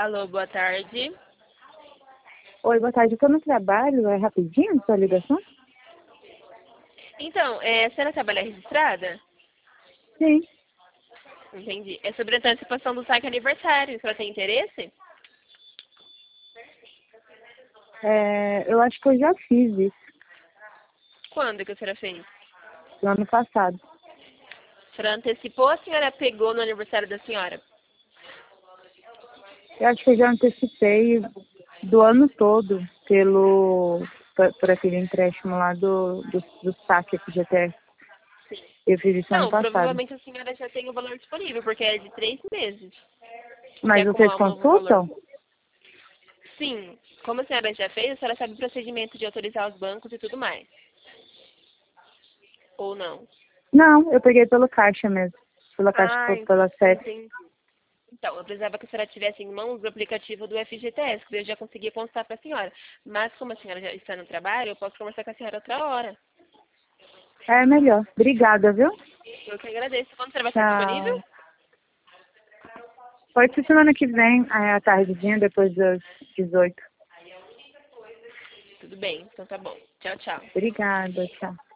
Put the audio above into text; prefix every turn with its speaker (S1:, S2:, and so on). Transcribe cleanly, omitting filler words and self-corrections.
S1: Alô, boa tarde.
S2: Oi, boa tarde. Eu tô no trabalho, é rapidinho sua ligação?
S1: Então, a senhora trabalha registrada?
S2: Sim.
S1: Entendi. É sobre a antecipação do saque aniversário. A senhora tem interesse?
S2: Eu acho que eu já fiz isso
S1: Quando que a senhora fez?
S2: no ano passado.
S1: A senhora antecipou ou a senhora pegou no aniversário da senhora?
S2: Eu acho que eu já antecipei do ano todo por aquele empréstimo lá do saque FGTS. Eu fiz isso ano
S1: Não,
S2: passado.
S1: provavelmente a senhora já tem o valor disponível, porque é de 3 meses.
S2: Mas
S1: Quer
S2: vocês
S1: acumular um novo valor?
S2: consultam?
S1: Sim. Como a senhora já fez, a senhora sabe o procedimento de autorizar os bancos e tudo mais. Ou não?
S2: Não, eu peguei pelo Caixa mesmo. Pela Caixa,
S1: Ah,
S2: pela SET.
S1: entendi. Então, eu precisava que a senhora tivesse em mãos o aplicativo do FGTS, que eu já conseguia constar para a senhora. Mas, como a senhora já está no trabalho, eu posso conversar com a senhora outra hora.
S2: É melhor. Obrigada, viu?
S1: Eu que agradeço. Quando a senhora vai estar disponível?
S2: Tchau. Pode ser semana que vem, à tardezinha, depois das 18.
S1: Tudo bem, então tá bom. Tchau, tchau.
S2: Obrigada, tchau.